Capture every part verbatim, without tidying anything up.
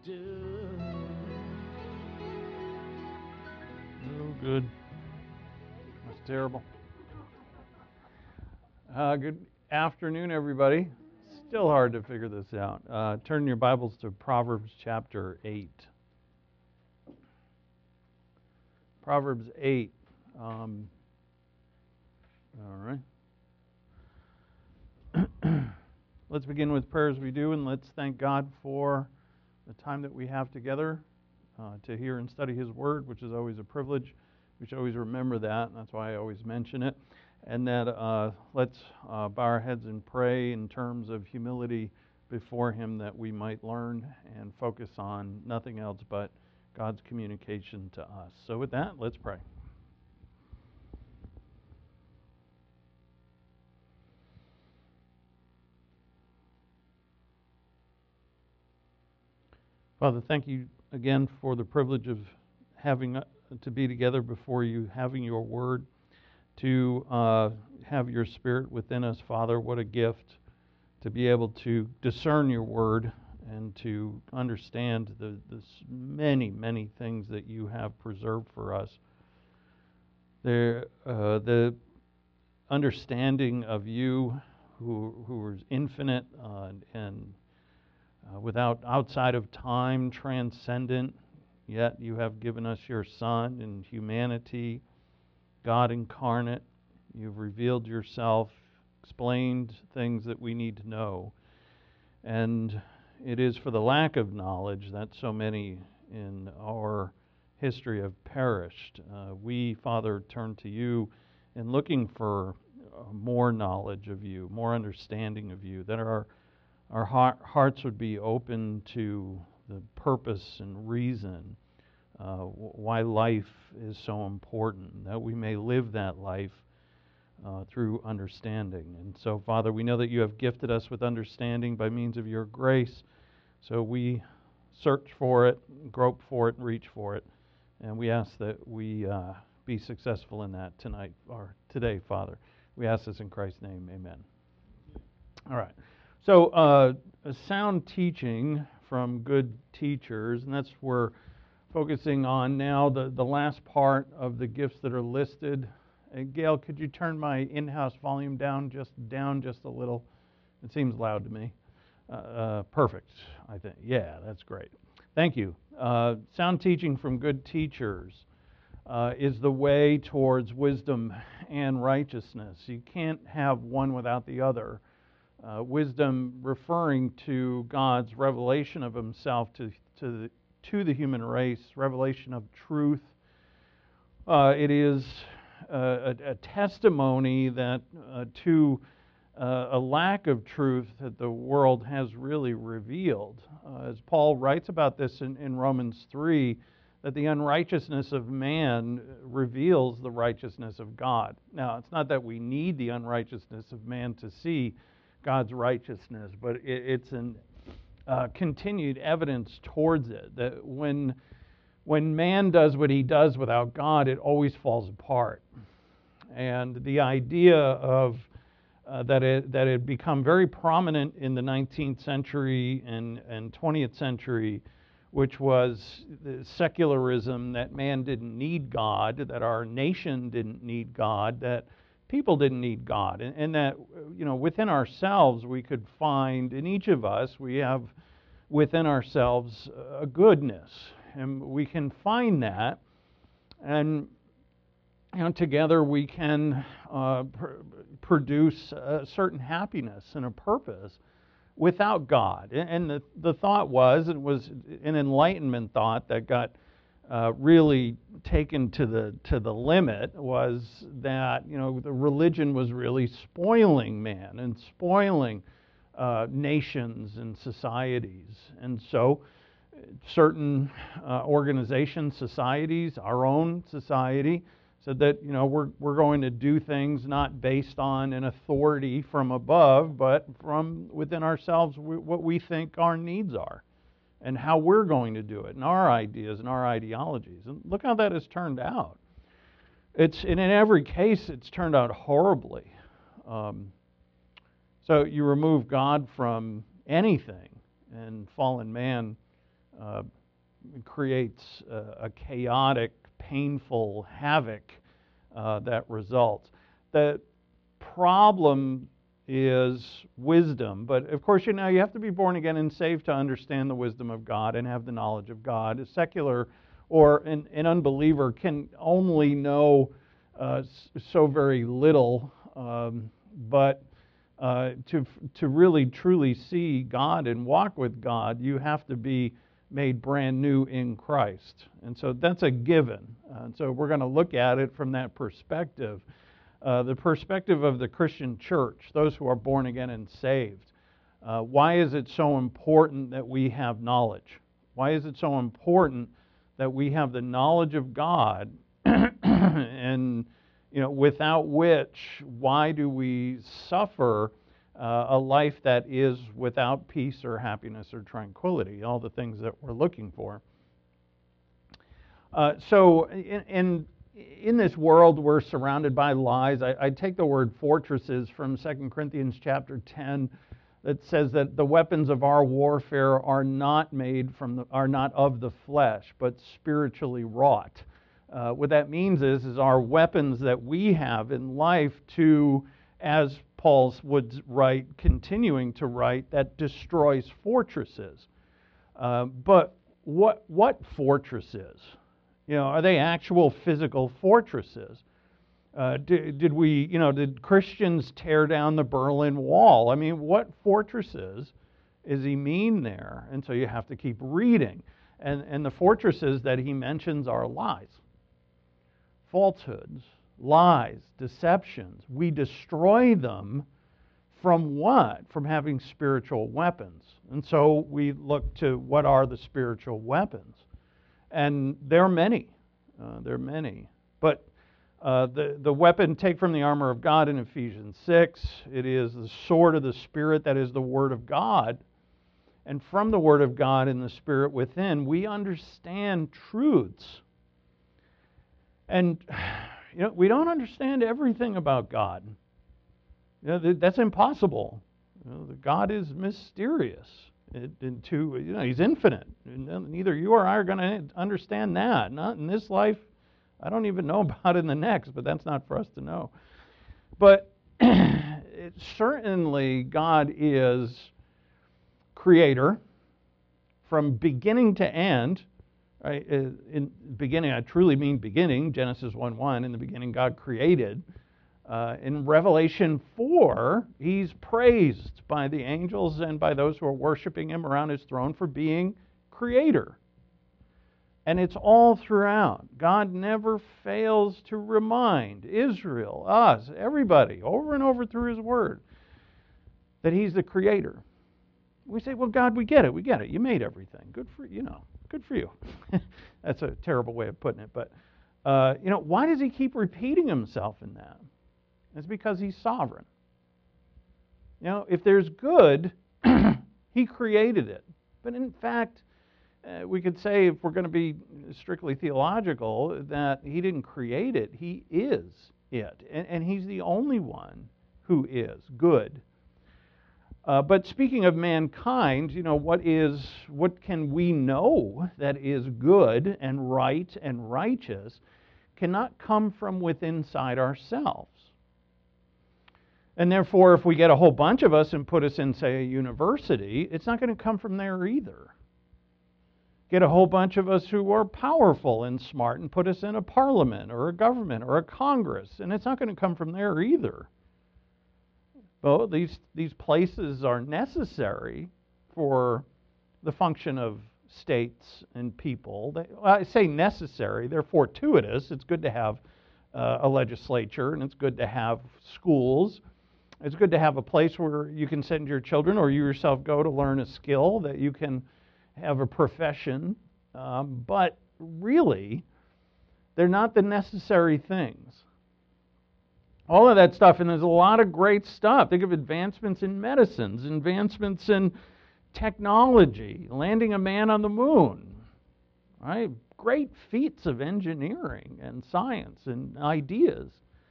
do. Oh, good. That's terrible. Uh, good afternoon, everybody. Still hard to figure this out. Uh, turn your Bibles to Proverbs chapter eight. Proverbs eight. Um, all right. Let's begin with prayer as we do, and let's thank God for the time that we have together uh, to hear and study His Word, which is always a privilege. We should always remember that, and that's why I always mention it. And that uh, let's uh, bow our heads and pray in terms of humility before Him, that we might learn and focus on nothing else but God's communication to us. So with that, let's pray. Father, thank you again for the privilege of having uh, to be together before you, having your word, to uh, have your Spirit within us, Father. What a gift to be able to discern your word and to understand the, the many, many things that you have preserved for us. There, uh, the understanding of you, who who is infinite uh, and uh, without outside of time, transcendent. Yet you have given us your Son in humanity, God incarnate. You've revealed yourself, explained things that we need to know. And it is for the lack of knowledge that so many in our history have perished. Uh, we, Father, turn to you in looking for uh, more knowledge of you, more understanding of you, that our, our heart, hearts would be open to the purpose and reason uh, why life is so important, that we may live that life uh, through understanding. And so, Father, we know that you have gifted us with understanding by means of your grace, so we search for it, grope for it, and reach for it, and we ask that we uh, be successful in that tonight, or today, Father. We ask this in Christ's name, amen. All right. So, uh, a sound teaching from good teachers, and that's where we're focusing on now the, the last part of the gifts that are listed. Uh, Gail, could you turn my in-house volume down just down just a little? It seems loud to me. Uh, uh, perfect, I think. Yeah, that's great. Thank you. Uh, sound teaching from good teachers uh, is the way towards wisdom and righteousness. You can't have one without the other. Uh, wisdom referring to God's revelation of Himself to to the, to the human race, revelation of truth. Uh, it is uh, a, a testimony that uh, to uh, a lack of truth that the world has really revealed. Uh, as Paul writes about this in, in Romans three, that the unrighteousness of man reveals the righteousness of God. Now, it's not that we need the unrighteousness of man to see God's righteousness, but it, it's an uh, continued evidence towards it, that when when man does what he does without God, it always falls apart. And the idea of uh, that it that it had become very prominent in the nineteenth century and, and twentieth century, which was the secularism, that man didn't need God, that our nation didn't need God, that people didn't need God, and, and that, you know, within ourselves we could find, in each of us, we have within ourselves a goodness, and we can find that, and you know, together we can uh, pr- produce a certain happiness and a purpose without God. And the, the thought was, it was an Enlightenment thought that got uh, really taken to the to the limit, was that, you know, the religion was really spoiling man and spoiling uh, nations and societies. And so certain uh, organizations, societies, our own society, said that, you know, we're we're going to do things not based on an authority from above, but from within ourselves, we, what we think our needs are, and how we're going to do it, and our ideas and our ideologies. And look how that has turned out. It's and in every case, it's turned out horribly. Um, so you remove God from anything, and fallen man uh, creates a, a chaotic, painful havoc uh, that results. The problem is wisdom, but of course, you know, you have to be born again and saved to understand the wisdom of God and have the knowledge of God. A secular or an, an unbeliever can only know uh, so very little, um, but uh, to to really truly see God and walk with God, you have to be made brand new in Christ. And so that's a given. Uh, and so we're going to look at it from that perspective. Uh, the perspective of the Christian church, those who are born again and saved. Uh, why is it so important that we have knowledge? Why is it so important that we have the knowledge of God? And, you know, without which, why do we suffer uh, a life that is without peace or happiness or tranquility? All the things that we're looking for. Uh, so, in, in In this world, we're surrounded by lies. I, I take the word fortresses from Second Corinthians chapter ten that says that the weapons of our warfare are not made from the, are not of the flesh, but spiritually wrought. Uh, what that means is, is our weapons that we have in life to, as Paul would write, continuing to write, that destroys fortresses. Uh, but what what fortresses? You know, are they actual physical fortresses? Uh, did, did we, you know, did Christians tear down the Berlin Wall? I mean, what fortresses is he mean there? And so you have to keep reading. And, and the fortresses that he mentions are lies, falsehoods, lies, deceptions. We destroy them from what? From having spiritual weapons. And so we look to what are the spiritual weapons. And there are many. Uh, there are many. But uh, the, the weapon, take from the armor of God in Ephesians six. It is the sword of the Spirit, that is the Word of God. And from the Word of God and the Spirit within, we understand truths. And, you know, we don't understand everything about God. You know, that's impossible. You know, God is mysterious. It, into, you know, he's infinite. Neither you or I are going to understand that. Not in this life. I don't even know about it in the next, but that's not for us to know. But it, certainly God is creator from beginning to end. Right? In beginning, I truly mean beginning. Genesis one one, in the beginning God created. Uh, in Revelation four, he's praised by the angels and by those who are worshiping him around his throne for being creator. And it's all throughout. God never fails to remind Israel, us, everybody, over and over through his word, that he's the creator. We say, well, God, we get it, we get it. You made everything. Good for you, know, good for you. That's a terrible way of putting it. But, uh, you know, why does he keep repeating himself in that? It's because he's sovereign. You know, if there's good, he created it. But in fact, uh, we could say, if we're going to be strictly theological, that he didn't create it, he is it. And, and he's the only one who is good. Uh, but speaking of mankind, you know, what is, what can we know that is good and right and righteous cannot come from within inside ourselves. And therefore, if we get a whole bunch of us and put us in, say, a university, it's not going to come from there either. Get a whole bunch of us who are powerful and smart and put us in a parliament or a government or a Congress, and it's not going to come from there either. Well, these, these places are necessary for the function of states and people. They, well, I say necessary, they're fortuitous. It's good to have uh, a legislature, and it's good to have schools. It's good to have a place where you can send your children or you yourself go to learn a skill, that you can have a profession. Um, but really, they're not the necessary things. All of that stuff, and there's a lot of great stuff. Think of advancements in medicines, advancements in technology, landing a man on the moon, right? Great feats of engineering and science and ideas.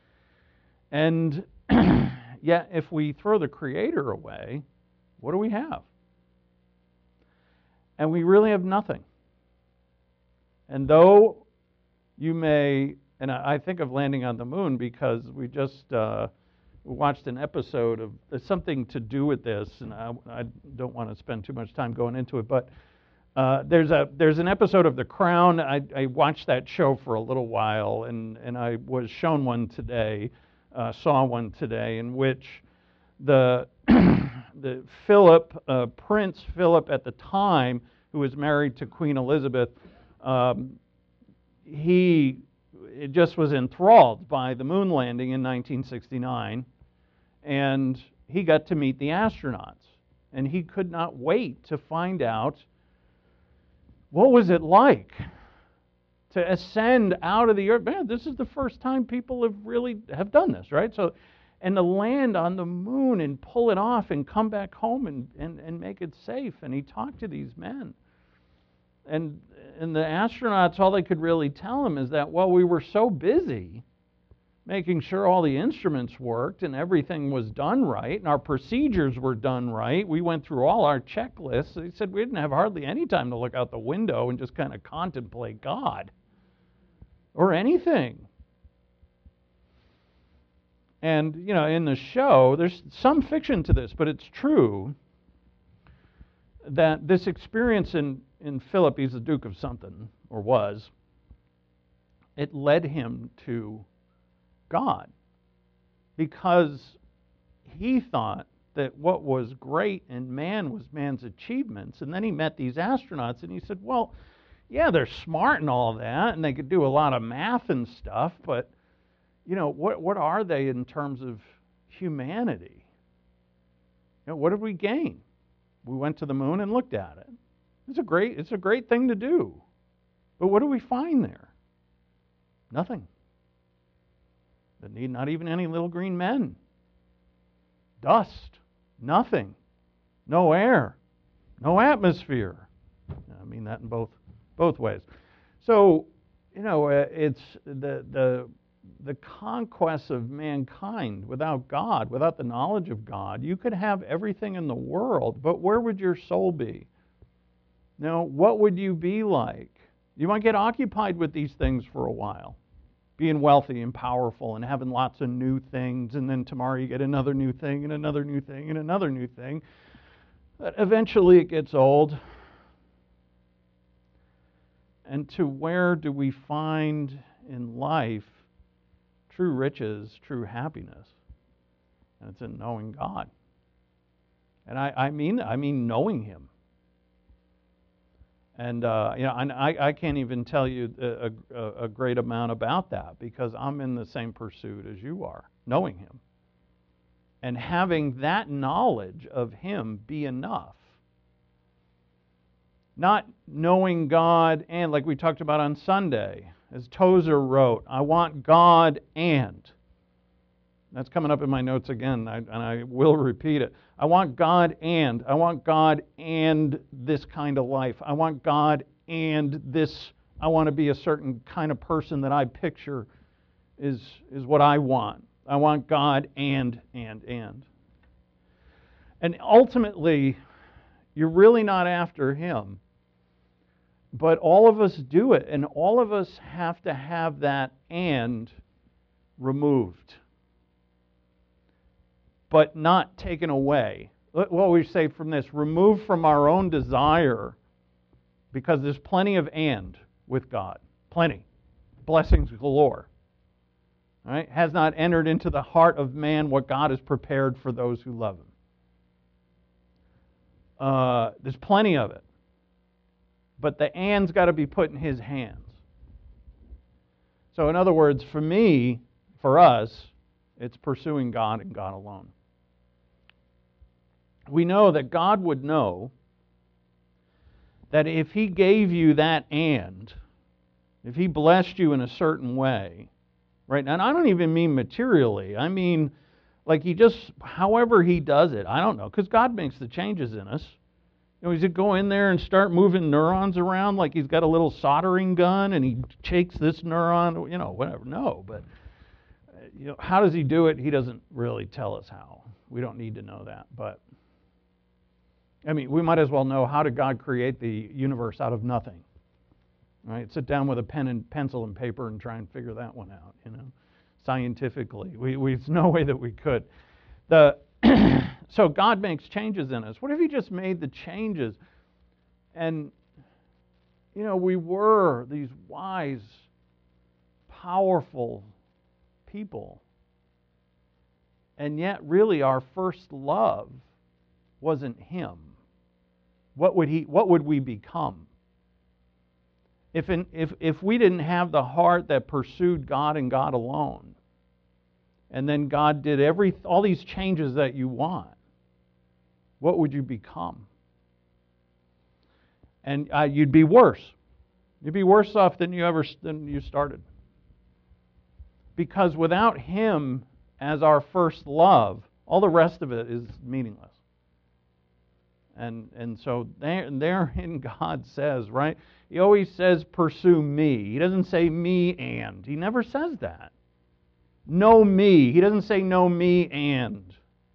And yet, if we throw the Creator away, what do we have? and we really have nothing. And though you may, and I think of Landing on the Moon because we just uh, watched an episode of there's something to do with this, and I, I don't want to spend too much time going into it, but uh, there's a there's an episode of The Crown. I, I watched that show for a little while, and, and I was shown one today, uh, saw one today, in which the the Philip, uh, Prince Philip at the time, who was married to Queen Elizabeth, um, he it just was enthralled by the moon landing in nineteen sixty-nine, and he got to meet the astronauts, and he could not wait to find out what was it like to ascend out of the earth. Man, this is the first time people have really have done this, right? So, and to land on the moon and pull it off and come back home and, and, and make it safe. And he talked to these men. And and the astronauts, all they could really tell him is that, well, we were so busy making sure all the instruments worked and everything was done right and our procedures were done right. We went through all our checklists. He said we didn't have hardly any time to look out the window and just kind of contemplate God or anything. And, you know, in the show, there's some fiction to this, but it's true that this experience in, in Philip, he's the Duke of something, or was, it led him to God, because he thought that what was great in man was man's achievements. And then he met these astronauts and he said, well, yeah, they're smart and all that, and they could do a lot of math and stuff, but, you know, what what are they in terms of humanity? You know, what did we gain? We went to the moon and looked at it. It's a great, it's a great thing to do. But what do we find there? Nothing. That need not even any little green men. Dust. Nothing. No air. No atmosphere. I mean that in both both ways. So, you know, uh, it's the the the conquest of mankind without God, without the knowledge of God. You could have everything in the world, but where would your soul be? Now, what would you be like? You might get occupied with these things for a while, being wealthy and powerful and having lots of new things, and then tomorrow you get another new thing and another new thing and another new thing. But eventually it gets old. And to where do we find in life true riches, true happiness? And it's in knowing God. And I, I mean I mean knowing Him. And uh, you know, and I, I can't even tell you a, a, a great amount about that because I'm in the same pursuit as you are, knowing Him. And having that knowledge of Him be enough. Not knowing God and, like we talked about on Sunday, as Tozer wrote, I want God and. That's coming up in my notes again, and I will repeat it. I want God and. I want God and this kind of life. I want God and this. I want to be a certain kind of person that I picture is, is what I want. I want God and, and, and. And ultimately, you're really not after Him. But all of us do it, and all of us have to have that and removed, but not taken away. What we say from this, remove from our own desire, because there's plenty of and with God. Plenty. Blessings galore. All right? Has not entered into the heart of man what God has prepared for those who love Him. Uh, there's plenty of it. But the and's got to be put in His hands. So in other words, for me, for us, it's pursuing God and God alone. We know that God would know that if He gave you that and, if He blessed you in a certain way, right? And I don't even mean materially. I mean, like He just, however He does it, I don't know, because God makes the changes in us. You know, He's going to go in there and start moving neurons around like He's got a little soldering gun and He shakes this neuron, you know, whatever. No, but you know, how does He do it? He doesn't really tell us how. We don't need to know that. But I mean, we might as well know, how did God create the universe out of nothing? Right? Sit down with a pen and pencil and paper and try and figure that one out, you know, scientifically. We, we, there's no way that we could. The so God makes changes in us. What if he just made the changes? And, you know, we were these wise, powerful people. And yet, really, our first love wasn't him. What would he? What would we become? If, in, if, if we didn't have the heart that pursued God and God alone, and then God did every all these changes that you want, what would you become? And uh, you'd be worse. You'd be worse off than you ever than you started. Because without him as our first love, all the rest of it is meaningless. And and so there, therein God says, right? He always says, pursue me. He doesn't say me and. He never says that. Know me. He doesn't say know me and.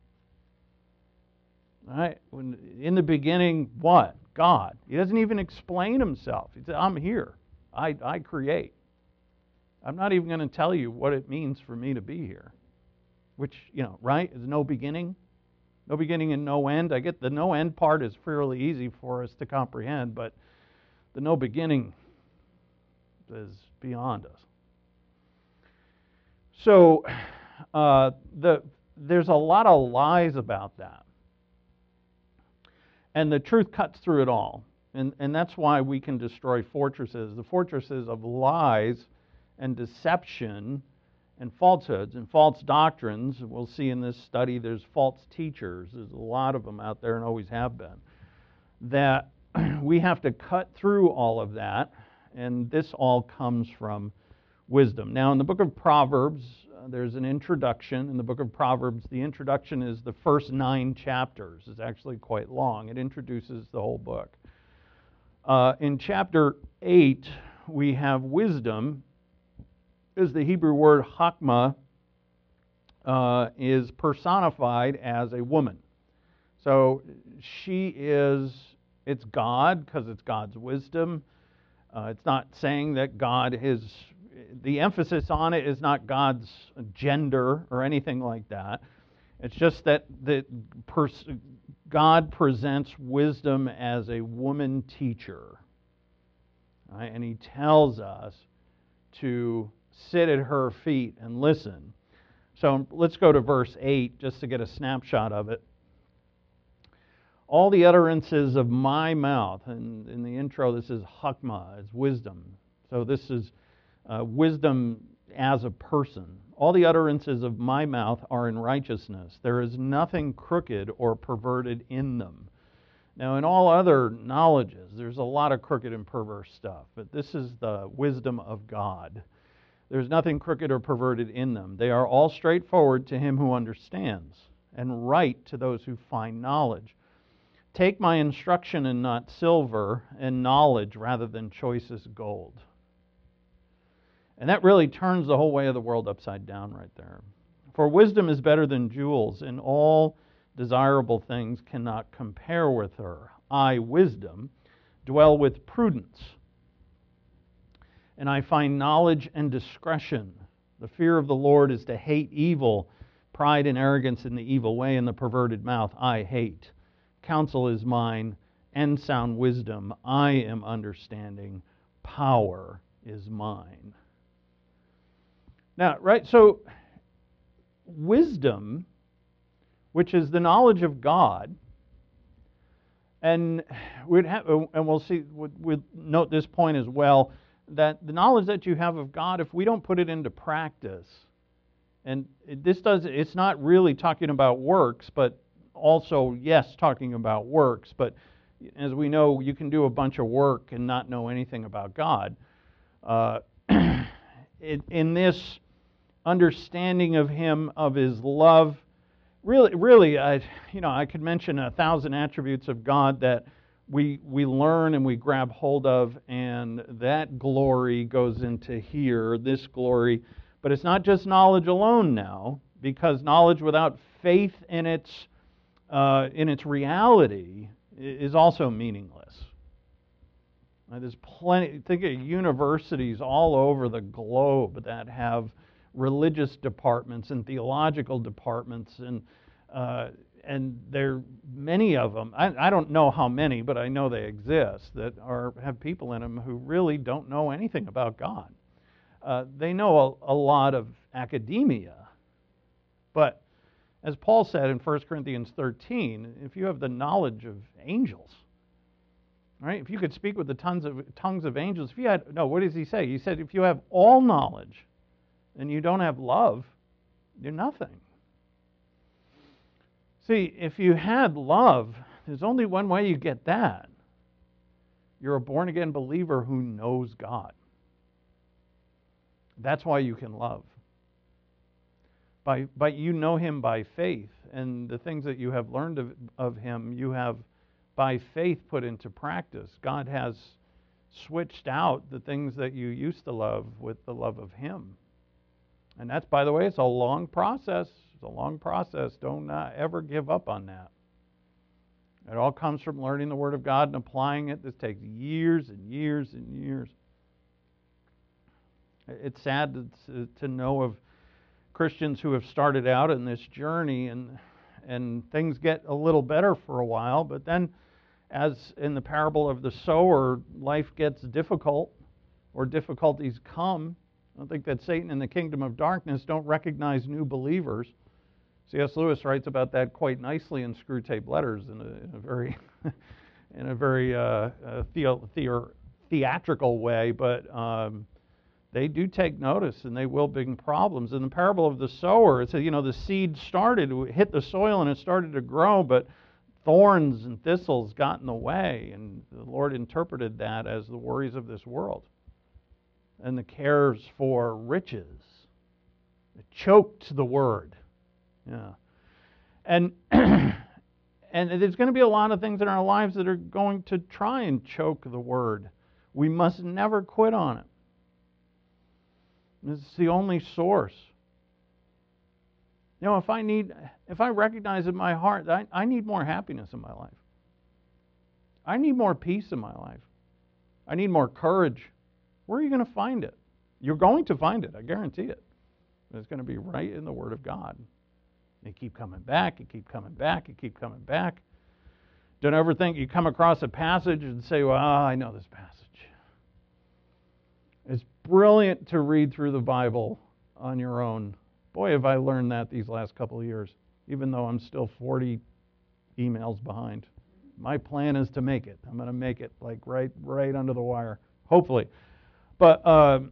Right? When, in the beginning, what? God. He doesn't even explain himself. He says, I'm here. I, I create. I'm not even going to tell you what it means for me to be here. Which, you know, right? Is no beginning. No beginning and no end. I get the no end part is fairly easy for us to comprehend, but the no beginning is beyond us. So uh, the there's a lot of lies about that. And the truth cuts through it all. And, and that's why we can destroy fortresses. The fortresses of lies and deception and falsehoods and false doctrines. We'll see in this study there's false teachers. There's a lot of them out there and always have been. That we have to cut through all of that. And this all comes from wisdom. Now in the book of Proverbs, uh, there's an introduction. In the book of Proverbs, the introduction is the first nine chapters. It's actually quite long. It introduces the whole book. Uh, in chapter eight, we have wisdom. Is the Hebrew word chakma uh, is personified as a woman. So she is, it's God because it's God's wisdom. Uh, it's not saying that God is, the emphasis on it is not God's gender or anything like that. It's just that the pers- God presents wisdom as a woman teacher. Right? And he tells us to sit at her feet and listen. So let's go to verse eight just to get a snapshot of it. All the utterances of my mouth, and in the intro this is chakma, it's wisdom. So this is uh, wisdom as a person. All the utterances of my mouth are in righteousness. There is nothing crooked or perverted in them. Now in all other knowledges, there's a lot of crooked and perverse stuff, but this is the wisdom of God. There's nothing crooked or perverted in them. They are all straightforward to him who understands, and right to those who find knowledge. Take my instruction and not silver, and knowledge rather than choicest gold. And that really turns the whole way of the world upside down right there. For wisdom is better than jewels, and all desirable things cannot compare with her. I, wisdom, dwell with prudence, and I find knowledge and discretion. The fear of the Lord is to hate evil, pride and arrogance in the evil way, and the perverted mouth I hate. Counsel is mine, and sound wisdom. I am understanding. Power is mine. Now, right, so wisdom, which is the knowledge of God, and we'd have, and we'll see, we'll note this point as well, that the knowledge that you have of God, if we don't put it into practice, and this does, it's not really talking about works, but also, yes, talking about works, but as we know, you can do a bunch of work and not know anything about God. Uh, in, in this understanding of Him, of His love, really, really, I, you know, I could mention a thousand attributes of God that we we learn and we grab hold of, and that glory goes into here, this glory. But it's not just knowledge alone now, because knowledge without faith in its uh, in its reality is also meaningless. Now, there's plenty, think of universities all over the globe that have religious departments and theological departments, and uh, and there are many of them. I, I don't know how many, but I know they exist, that are have people in them who really don't know anything about God. Uh, they know a, a lot of academia, but as Paul said in First Corinthians thirteen, if you have the knowledge of angels, right? If you could speak with the tongues of tongues of angels, if you had no, what does he say? He said, if you have all knowledge and you don't have love, you're nothing. See, if you had love, there's only one way you get that. You're a born-again believer who knows God. That's why you can love. By, by you know Him by faith, and the things that you have learned of, of Him, you have by faith put into practice. God has switched out the things that you used to love with the love of Him. And that's, by the way, it's a long process. It's a long process. Don't uh, ever give up on that. It all comes from learning the Word of God and applying it. This takes years and years and years. It's sad to, to know of Christians who have started out in this journey, and and things get a little better for a while, but then, as in the parable of the sower, life gets difficult, or difficulties come. I think that Satan and the kingdom of darkness don't recognize new believers. C S Lewis writes about that quite nicely in Screwtape Letters in a, in a very, in a very uh, uh, theo, theo, theatrical way, but um, they do take notice, and they will bring problems. In the parable of the sower, it says, you know, the seed started, hit the soil, and it started to grow, but thorns and thistles got in the way, and the Lord interpreted that as the worries of this world and the cares for riches. It choked the word. Yeah. And and there's going to be a lot of things in our lives that are going to try and choke the word. We must never quit on it. It's the only source. You know, if I need, if I recognize in my heart that I, I need more happiness in my life, I need more peace in my life, I need more courage, where are you going to find it? You're going to find it, I guarantee it. It's going to be right in the Word of God. You keep coming back, you keep coming back, you keep coming back. Don't ever think you come across a passage and say, well, I know this passage. It's brilliant to read through the Bible on your own. Boy, have I learned that these last couple of years, even though I'm still forty emails behind. My plan is to make it. I'm going to make it like right right under the wire, hopefully. But, uh,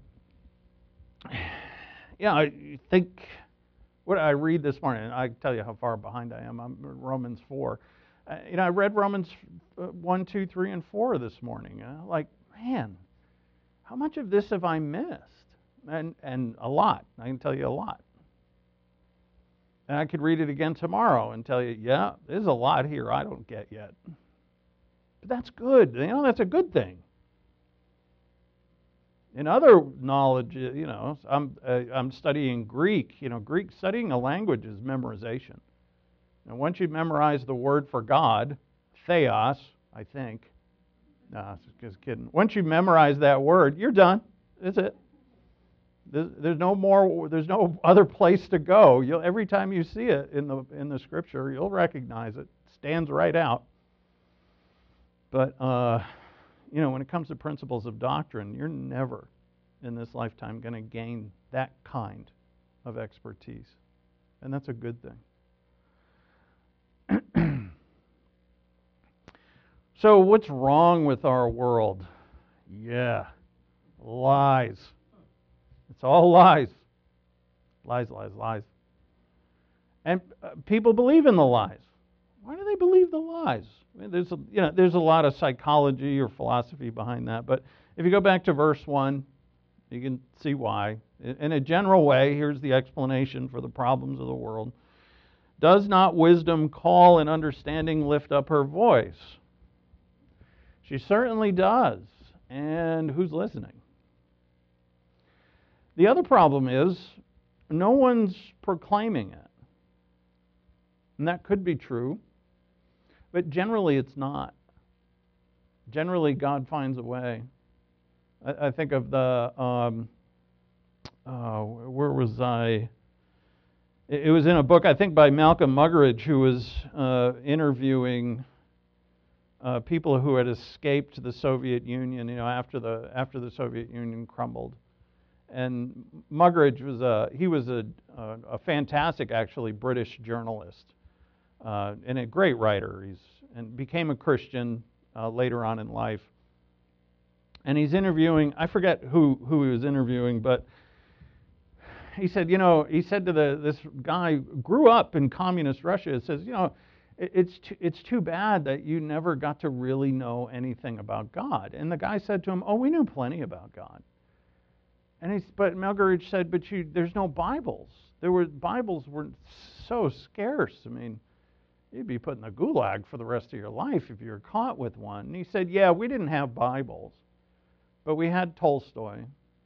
yeah, I think what I read this morning, I tell you how far behind I am. I'm in Romans four. Uh, you know, I read Romans one, two, three, and four this morning. Uh, like, man, how much of this have I missed? And and a lot. I can tell you a lot. And I could read it again tomorrow and tell you, yeah, there's a lot here I don't get yet. But that's good. You know, that's a good thing. In other knowledge, you know, I'm uh, I'm studying Greek. You know, Greek, studying a language is memorization. And once you memorize the word for God, theos, I think. No, just kidding. Once you memorize that word, you're done. That's it. There's, there's no more. There's no other place to go. You'll, every time you see it in the in the Scripture, you'll recognize it. It stands right out. But uh, you know, when it comes to principles of doctrine, you're never in this lifetime going to gain that kind of expertise, and that's a good thing. So what's wrong with our world? Yeah, lies. It's all lies. Lies, lies, lies. And uh, people believe in the lies. Why do they believe the lies? I mean, there's a, you know, there's a lot of psychology or philosophy behind that. But if you go back to verse one, you can see why. In a general way, here's the explanation for the problems of the world. Does not wisdom call and understanding lift up her voice? She certainly does. And who's listening? The other problem is no one's proclaiming it. And that could be true, but generally it's not. Generally, God finds a way. I, I think of the, um, uh, where was I? It, it was in a book, I think, by Malcolm Muggeridge, who was uh, interviewing uh, people who had escaped the Soviet Union, you know, after the after the Soviet Union crumbled. And Muggeridge was a he was a a, a fantastic, actually, British journalist uh, and a great writer. He's and became a Christian uh, later on in life. And he's interviewing, I forget who who he was interviewing, but he said, you know, he said to the this guy who grew up in communist Russia. It says, you know, it, it's too, it's too bad that you never got to really know anything about God. And the guy said to him, oh, we knew plenty about God. And he's, but Muggeridge said, but you, there's no Bibles. There were Bibles were so scarce. I mean, you'd be put in the gulag for the rest of your life if you were caught with one. And he said, yeah, we didn't have Bibles, but we had Tolstoy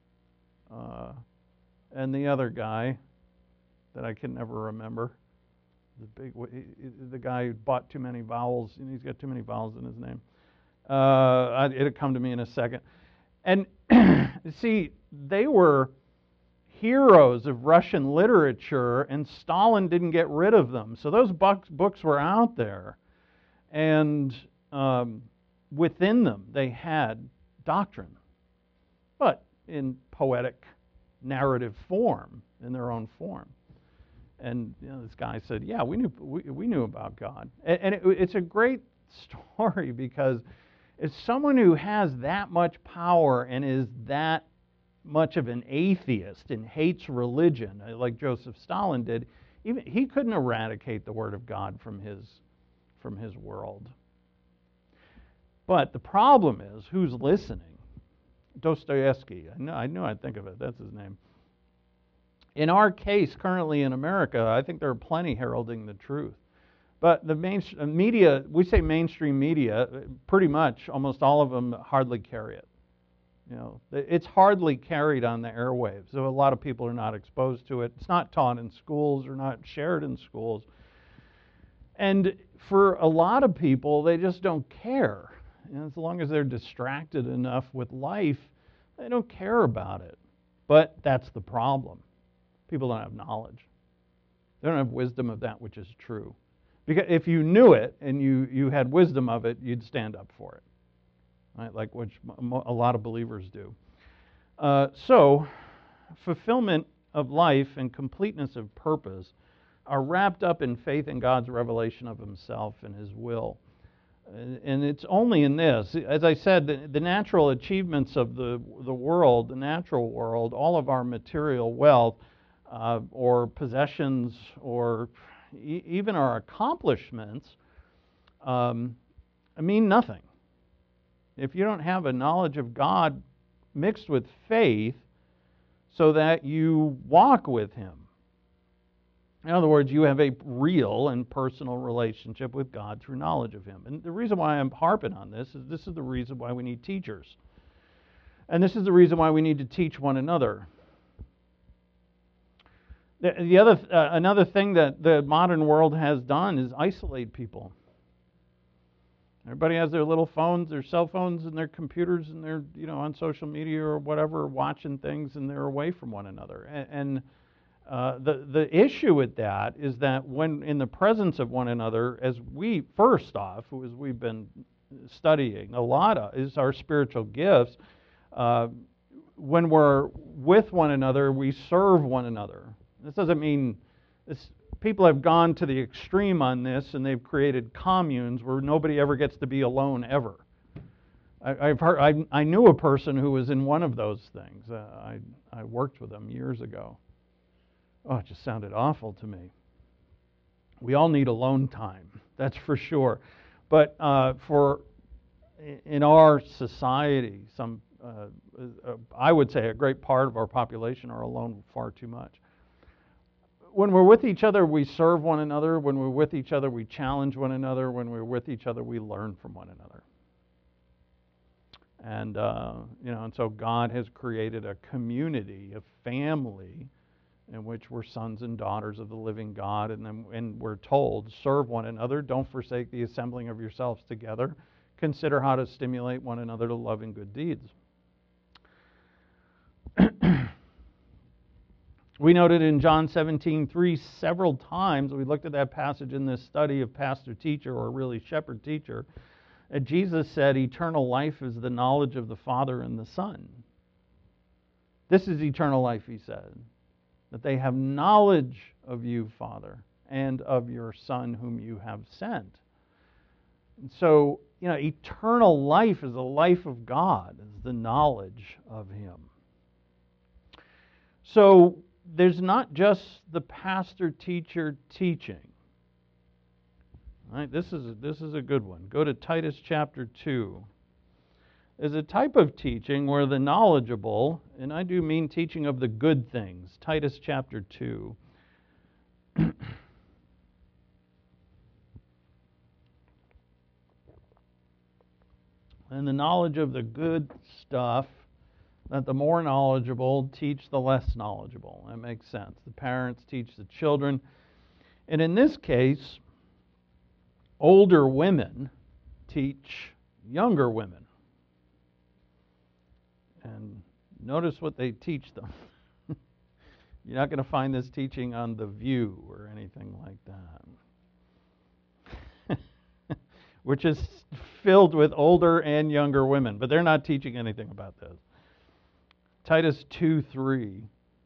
uh, and the other guy that I can never remember. The big, the guy who bought too many vowels. And he's got too many vowels in his name. Uh, it'll come to me in a second. And see, they were heroes of Russian literature, and Stalin didn't get rid of them. So those books, books were out there, and um, within them they had doctrine, but in poetic narrative form, in their own form. And you know, this guy said, "Yeah, we knew we, we knew about God," and, and it, it's a great story because it's someone who has that much power and is that much of an atheist and hates religion, like Joseph Stalin did. Even he couldn't eradicate the Word of God from his from his world. But the problem is, who's listening? Dostoevsky. I know I knew I'd think of it. That's his name. In our case, currently in America, I think there are plenty heralding the truth. But the main media, we say mainstream media, pretty much almost all of them hardly carry it. You know, it's hardly carried on the airwaves, so a lot of people are not exposed to it. It's not taught in schools or not shared in schools. And for a lot of people, they just don't care. You know, as long as they're distracted enough with life, they don't care about it. But that's the problem. People don't have knowledge. They don't have wisdom of that which is true. Because if you knew it and you, you had wisdom of it, you'd stand up for it, right? Like which a lot of believers do. Uh, so, fulfillment of life and completeness of purpose are wrapped up in faith in God's revelation of Himself and His will. And it's only in this, as I said, the, the natural achievements of the, the world, the natural world, all of our material wealth, uh, or possessions, or e- even our accomplishments, um, mean nothing. If you don't have a knowledge of God mixed with faith so that you walk with Him. In other words, you have a real and personal relationship with God through knowledge of Him. And the reason why I'm harping on this is this is the reason why we need teachers. And this is the reason why we need to teach one another. The, the other, uh, another thing that the modern world has done is isolate people. Everybody has their little phones, their cell phones, and their computers, and they're, you know, on social media or whatever, watching things, and they're away from one another. And, and uh, the the issue with that is that when in the presence of one another, as we first off, as we've been studying a lot of, is our spiritual gifts. Uh, when we're with one another, we serve one another. This doesn't mean this. People have gone to the extreme on this, and they've created communes where nobody ever gets to be alone ever. I, I've heard. I, I knew a person who was in one of those things. Uh, I I worked with them years ago. Oh, it just sounded awful to me. We all need alone time, that's for sure. But uh, for in our society, some uh, uh, I would say a great part of our population are alone far too much. When we're with each other, we serve one another. When we're with each other, we challenge one another. When we're with each other, we learn from one another. And uh, you know, and so God has created a community, a family, in which we're sons and daughters of the living God. And then, and we're told, serve one another. Don't forsake the assembling of yourselves together. consider how to stimulate one another to love and good deeds. We noted in John seventeen three several times, we looked at that passage in this study of pastor-teacher, or really shepherd-teacher, that Jesus said eternal life is the knowledge of the Father and the Son. This is eternal life, he said, that they have knowledge of you, Father, and of your Son whom you have sent. And so, you know, eternal life is the life of God, is the knowledge of Him. So, there's not just the pastor-teacher teaching. All right, this is, a, this is a good one. Go to Titus chapter two. There's a type of teaching where the knowledgeable, and I do mean teaching of the good things, Titus chapter two. And the knowledge of the good stuff, that the more knowledgeable teach the less knowledgeable. That makes sense. The parents teach the children. And in this case, older women teach younger women. And notice what they teach them. You're not going to find this teaching on The View or anything like that, which is filled with older and younger women, but they're not teaching anything about this. Titus two three.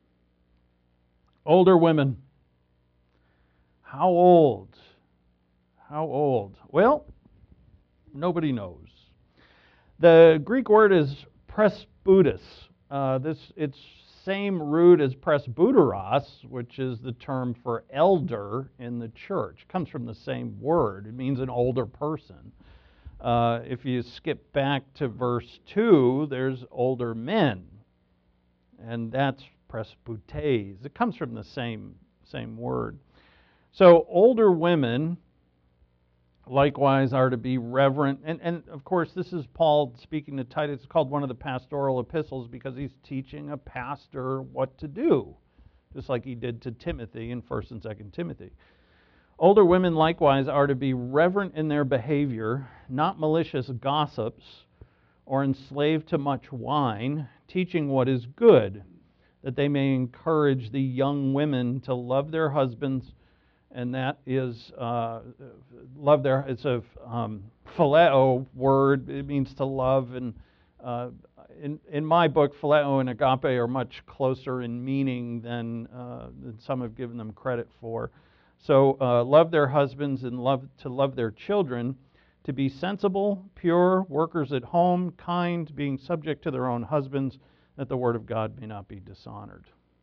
Older women. How old? How old? Well, nobody knows. The Greek word is presbyteros. Uh, this it's same root as presbyteros, which is the term for elder in the church. It comes from the same word. It means an older person. Uh, if you skip back to verse two, there's older men. And that's presbytes. It comes from the same, same word. So older women, likewise, are to be reverent. And, and of course, this is Paul speaking to Titus. It's called one of the pastoral epistles because he's teaching a pastor what to do, just like he did to Timothy in First and Second Timothy. Older women, likewise, are to be reverent in their behavior, not malicious gossips, or enslaved to much wine, teaching what is good, that they may encourage the young women to love their husbands, and that is uh, love their. It's a um, phileo word. It means to love, and uh, in in my book, phileo and agape are much closer in meaning than uh, than some have given them credit for. So uh, love their husbands and love to love their children. To be sensible, pure, workers at home, kind, being subject to their own husbands, that the word of God may not be dishonored.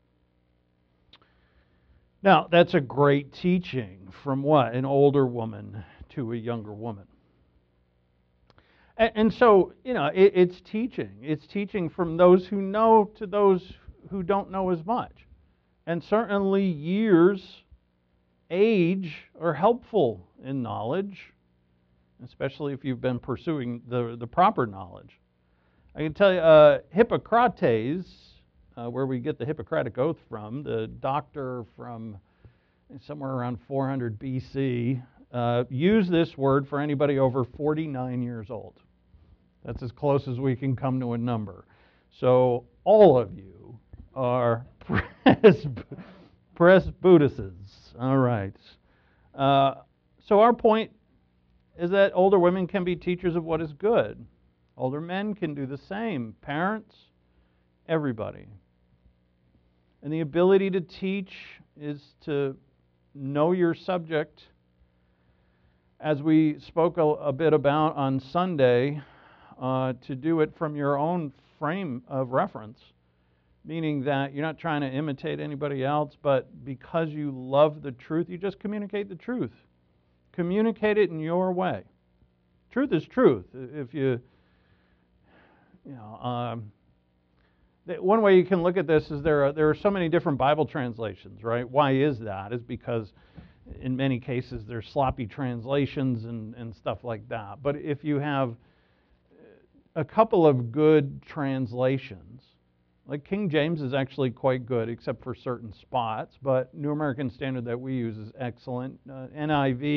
Now, that's a great teaching from what? An older woman to a younger woman. And, and so, you know, it, it's teaching. It's teaching from those who know to those who don't know as much. And certainly years, age are helpful in knowledge, especially if you've been pursuing the, the proper knowledge. I can tell you, uh, Hippocrates, uh, where we get the Hippocratic Oath from, the doctor from somewhere around four hundred B C, uh, used this word for anybody over forty-nine years old. That's as close as we can come to a number. So all of you are presbyteresses. All right. Uh, so our point is that older women can be teachers of what is good. Older men can do the same. Parents, everybody. And the ability to teach is to know your subject. As we spoke a, a bit about on Sunday, uh, to do it from your own frame of reference, meaning that you're not trying to imitate anybody else, but because you love the truth, you just communicate the truth. Communicate it in your way. Truth is truth. If you, you know, um, one way you can look at this is there are there are so many different Bible translations, right? Why is that? Is because in many cases there's sloppy translations and, and stuff like that. But if you have a couple of good translations, like King James is actually quite good, except for certain spots, but New American Standard that we use is excellent. Uh, N I V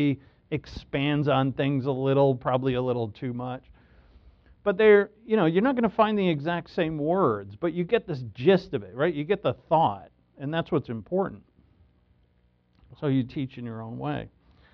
expands on things a little, probably a little too much. But they're, you know, you're not going to find the exact same words, but you get this gist of it, right? You get the thought, and that's what's important. So you teach in your own way.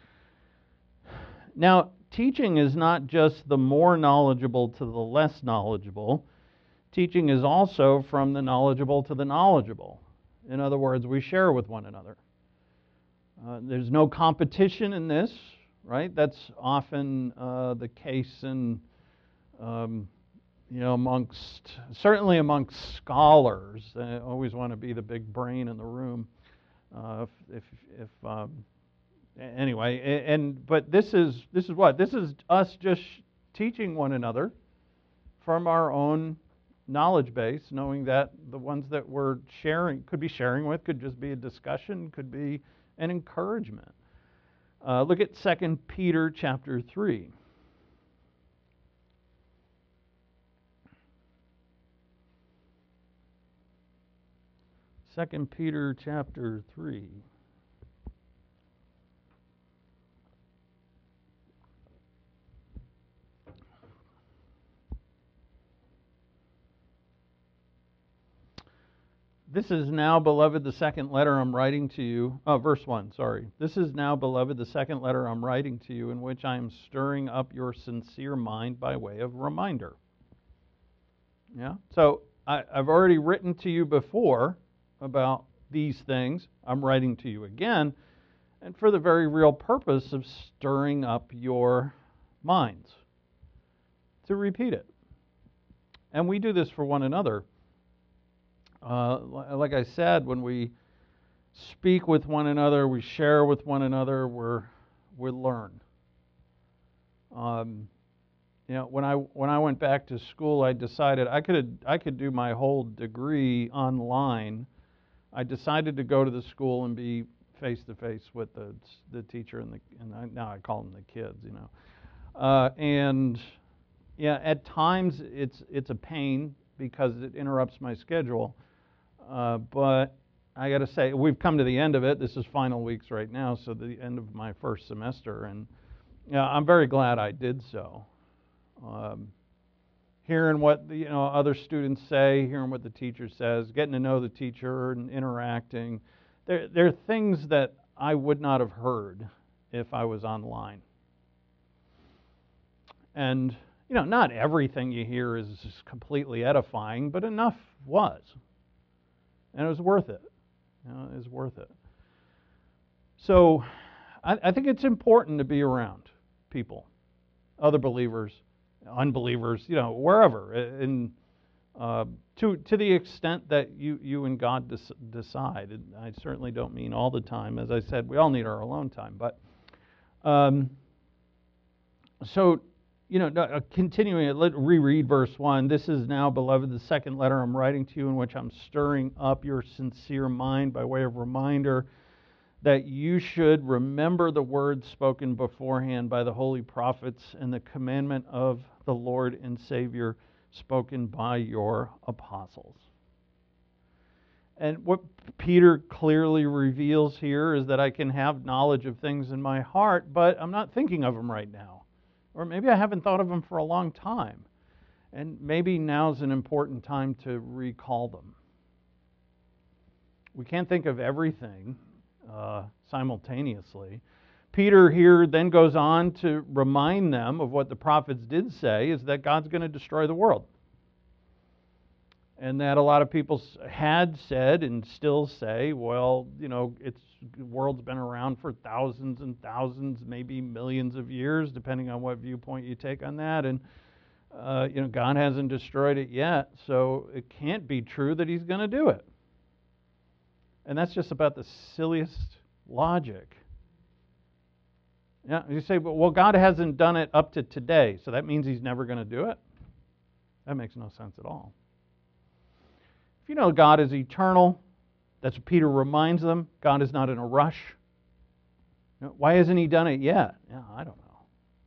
Now, teaching is not just the more knowledgeable to the less knowledgeable. Teaching is also from the knowledgeable to the knowledgeable. In other words, we share with one another. Uh, there's no competition in this, right? That's often uh, the case in, um, you know, amongst, certainly amongst scholars. They always want to be the big brain in the room. Uh, if, if, if um, anyway, and but this is this is what this is us just teaching one another from our own knowledge base, knowing that the ones that we're sharing could be sharing with could just be a discussion, could be an encouragement. Uh, look at Second Peter chapter three. Second Peter chapter three. This is now, beloved, the second letter I'm writing to you. Oh, verse one, sorry. This is now, beloved, the second letter I'm writing to you, in which I am stirring up your sincere mind by way of reminder. Yeah? So I, I've already written to you before about these things. I'm writing to you again, and for the very real purpose of stirring up your minds, to repeat it. And we do this for one another. Uh, like I said, when we speak with one another, we share with one another, we're, we learn. Um, you know, when I when I went back to school, I decided I could I could do my whole degree online. I decided to go to the school and be face to face with the the teacher and the and I, now I call them the kids, you know. Uh, and yeah, at times it's it's a pain because it interrupts my schedule. Uh, but I got to say, we've come to the end of it. This is final weeks right now, so the end of my first semester, and you know, I'm very glad I did so. Um, hearing what the, you know other students say, hearing what the teacher says, getting to know the teacher and interacting, there there are things that I would not have heard if I was online. And you know, not everything you hear is completely edifying, but enough was. And it was worth it. You know, it was worth it. So I, I think it's important to be around people, other believers, unbelievers, you know, wherever. In, uh, to to the extent that you, you and God des- decide. And I certainly don't mean all the time. As I said, we all need our alone time. But um, so... You know, continuing, let reread verse one. This is now, beloved, the second letter I'm writing to you, in which I'm stirring up your sincere mind by way of reminder that you should remember the words spoken beforehand by the holy prophets and the commandment of the Lord and Savior spoken by your apostles. And what Peter clearly reveals here is that I can have knowledge of things in my heart, but I'm not thinking of them right now. Or maybe I haven't thought of them for a long time. And maybe now's an important time to recall them. We can't think of everything uh, simultaneously. Peter here then goes on to remind them of what the prophets did say, is that God's going to destroy the world. And that a lot of people had said and still say, well, you know, it's the world's been around for thousands and thousands, maybe millions of years, depending on what viewpoint you take on that. And, uh, you know, God hasn't destroyed it yet, so it can't be true that He's going to do it. And that's just about the silliest logic. Yeah, you say, well, God hasn't done it up to today, so that means He's never going to do it? That makes no sense at all. If you know God is eternal, that's what Peter reminds them. God is not in a rush. You know, why hasn't He done it yet? Yeah, I don't know.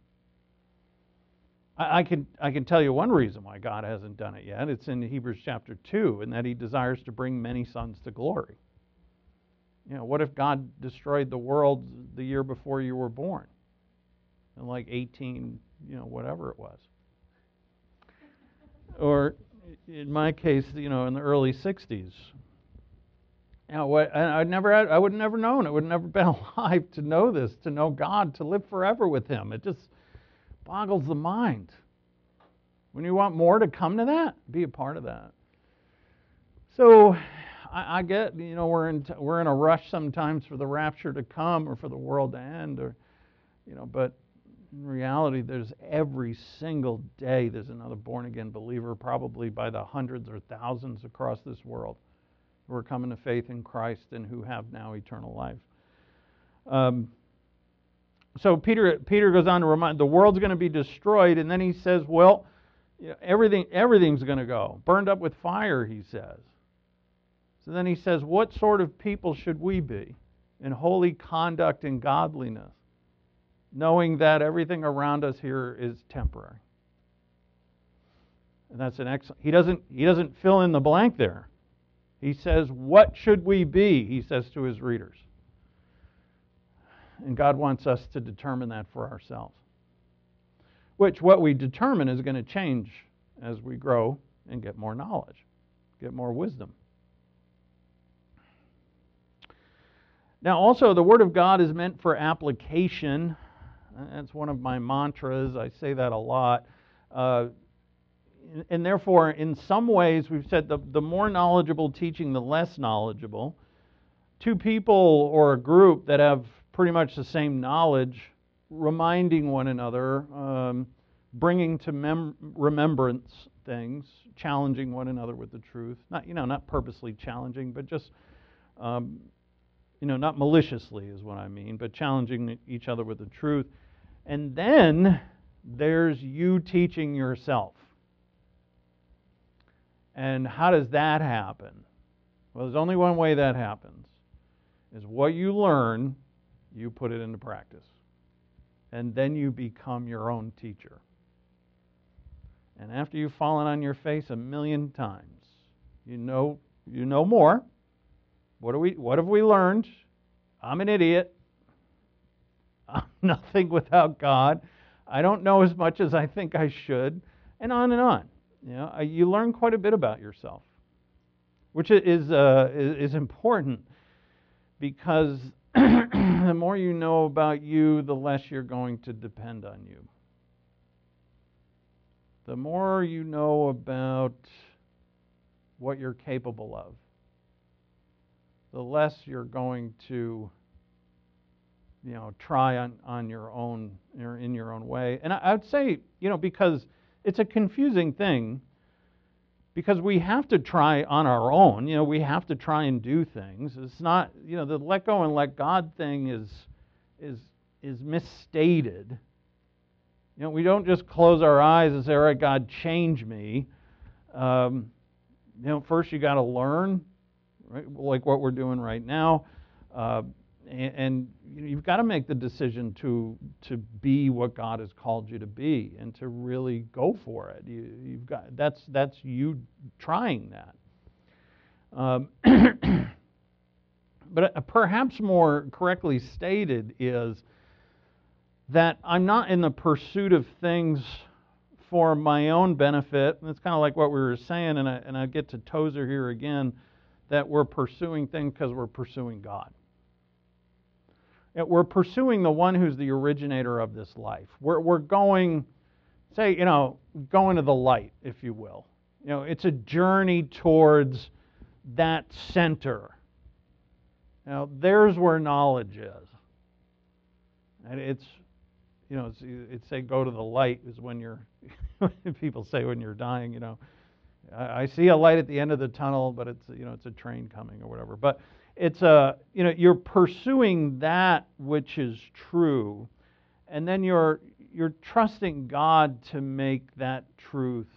I, I can I can tell you one reason why God hasn't done it yet. It's in Hebrews chapter two, and that He desires to bring many sons to glory. You know, what if God destroyed the world the year before you were born? in like eighteen, you know, whatever it was. Or in my case, you know, in the early sixties. You know, what, I I'd never had, I would have never known. I would have never been alive to know this, to know God, to live forever with Him. It just boggles the mind. When you want more to come to that, be a part of that. So I, I get, you know, we're in we're in a rush sometimes for the rapture to come or for the world to end, or, you know, but in reality, there's every single day there's another born-again believer, probably by the hundreds or thousands across this world, who are coming to faith in Christ and who have now eternal life. Um, so Peter Peter goes on to remind the world's going to be destroyed, and then he says, well, you know, everything everything's going to go burned up with fire, he says. So then he says, what sort of people should we be in holy conduct and godliness, knowing that everything around us here is temporary? And that's an excellent. He doesn't he doesn't fill in the blank there. He says, what should we be? He says to his readers. And God wants us to determine that for ourselves. Which, what we determine is going to change as we grow and get more knowledge, get more wisdom. Now, also, the Word of God is meant for application. That's one of my mantras. I say that a lot. Uh, and therefore, in some ways, we've said the, the more knowledgeable teaching, the less knowledgeable. Two people or a group that have pretty much the same knowledge, reminding one another, um, bringing to mem- remembrance things, challenging one another with the truth. Not, you know, not purposely challenging, but just, um, you know, not maliciously is what I mean, but challenging each other with the truth. And then there's you teaching yourself. And how does that happen? Well, there's only one way that happens, is what you learn, you put it into practice. And then you become your own teacher. And after you've fallen on your face a million times, you know you know more. What do we what have we learned? I'm an idiot. I'm nothing without God. I don't know as much as I think I should, and on and on. You know, you learn quite a bit about yourself, which is uh, is, is important, because the more you know about you, the less you're going to depend on you. The more you know about what you're capable of, the less you're going to, you know, try on, on your own, or in your own way. And I, I would say, you know, because it's a confusing thing, because we have to try on our own. You know, we have to try and do things. It's not, you know, the let go and let God thing is is is misstated. You know, we don't just close our eyes and say, all right, God, change me. Um, you know, first you got to learn, right? Like what we're doing right now. Uh, and, and you've got to make the decision to to be what God has called you to be, and to really go for it. You, you've got that's that's you trying that. Um, but perhaps more correctly stated is that I'm not in the pursuit of things for my own benefit. And it's kind of like what we were saying, and I, and I get to Tozer here again, that we're pursuing things because we're pursuing God. That we're pursuing the one who's the originator of this life. We're, we're going, say, you know, going to the light, if you will. You know, it's a journey towards that center. Now, there's where knowledge is. And it's, you know, it's, it's say go to the light is when you're, people say when you're dying, you know, I, I see a light at the end of the tunnel, but it's, you know, it's a train coming or whatever. But it's a, you know, you're pursuing that which is true, and then you're you're trusting God to make that truth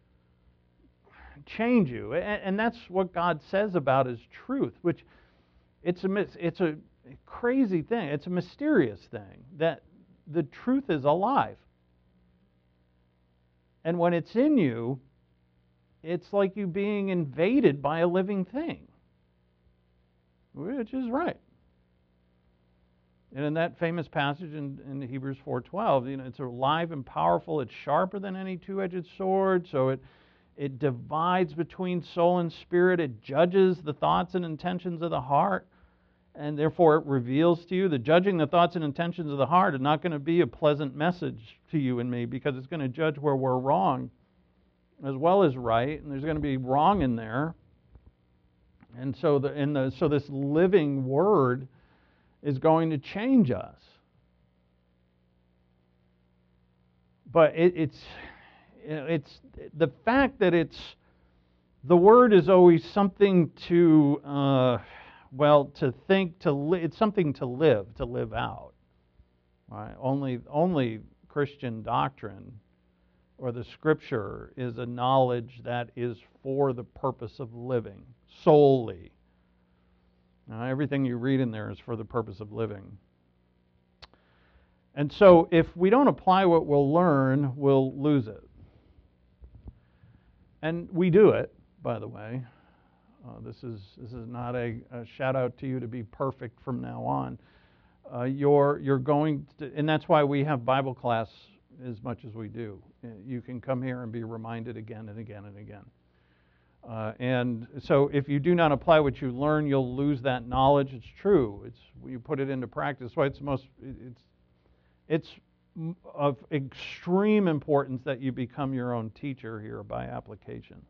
change you. And, and that's what God says about His truth, which it's a it's a crazy thing. It's a mysterious thing that the truth is alive. And when it's in you, it's like you being invaded by a living thing, which is right. And in that famous passage in, in Hebrews four twelve, you know, it's alive and powerful. It's sharper than any two-edged sword. So it it divides between soul and spirit. It judges the thoughts and intentions of the heart. And therefore it reveals to you that judging the thoughts and intentions of the heart is not going to be a pleasant message to you and me, because it's going to judge where we're wrong as well as right. And there's going to be wrong in there. And so the, in the so this living word is going to change us. But it, it's it's the fact that it's the word is always something to uh, well to think to li- it's something to live to live out. Right? Only only Christian doctrine or the Scripture is a knowledge that is for the purpose of living solely. Now, everything you read in there is for the purpose of living. And so if we don't apply what we'll learn, we'll lose it. And we do it, by the way. Uh, this is this is not a, a shout out to you to be perfect from now on. Uh, you're you're going to, and that's why we have Bible class as much as we do. You can come here and be reminded again and again and again. Uh, and so if you do not apply what you learn, you'll lose that knowledge. It's true. It's you put it into practice. That's why it's most it's it's of extreme importance that you become your own teacher here by application.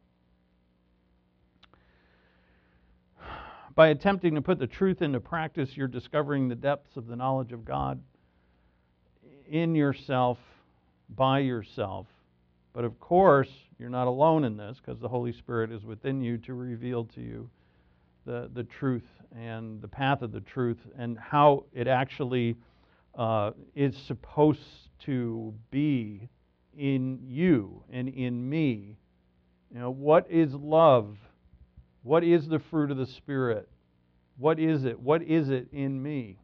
By attempting to put the truth into practice, you're discovering the depths of the knowledge of God in yourself, by yourself. But of course, you're not alone in this, because the Holy Spirit is within you to reveal to you the, the truth and the path of the truth and how it actually uh, is supposed to be in you and in me. You know, what is love? What is the fruit of the Spirit? What is it? What is it in me?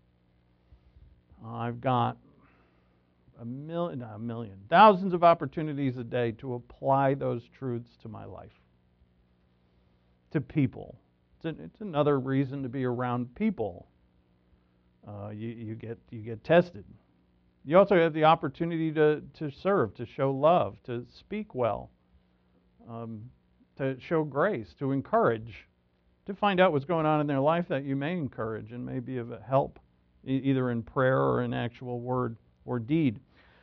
I've got a million, not a million, thousands of opportunities a day to apply those truths to my life, to people. It's, an, it's another reason to be around people. Uh, you, you get you get tested. You also have the opportunity to, to serve, to show love, to speak well, um, to show grace, to encourage, to find out what's going on in their life that you may encourage and may be of help, e- either in prayer or in actual word or deed.